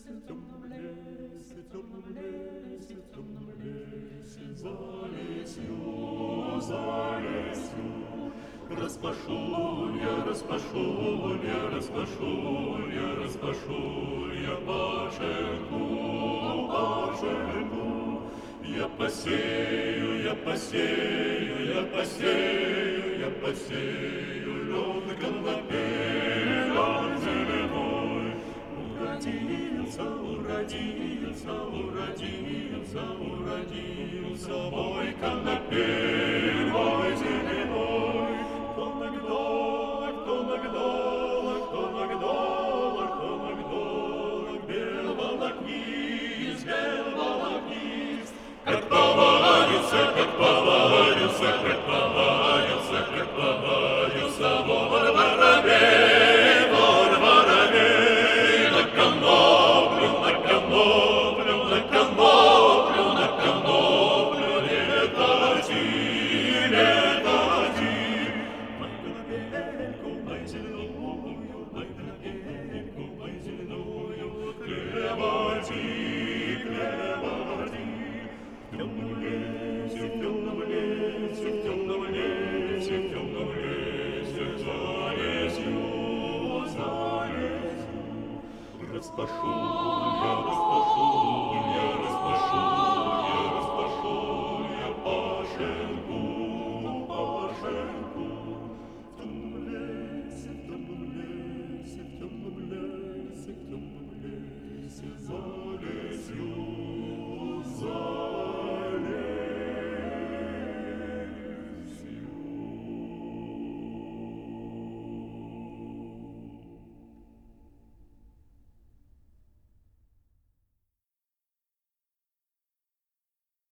лесе, в темном лесе, в темном лесе, за лесью. Распашу я, распашу я, распашу я, распашу я пашенку, пашенку. Я посею, я посею, я посею, я посею лед конопель зеленой. Уродился, уродился, уродился, уродился мой конопель, мой зеленой. Кто Магдолок, кто Магдолок, кто Магдолок, кто Магдолок, бел волокнист, бел волокнист. Как повалится, как повалится, как повалится, как повалится вор воробей, вор воробей. На коноплю, на коноплю, на коноплю, на коноплю летади, летади. Мой колыбельку, мой зеленую, мой колыбельку, мой зеленую, клевади, клевади. В темном лесе, в темном лесе, в темном лесе, в темном лесе, за лесью, за лесью. Распашу я, распашу я, распашу я, распашу я пашенку, пашенку. В темном лесе, в темном лесе, в темном лесе, в темном лесе, за лесью.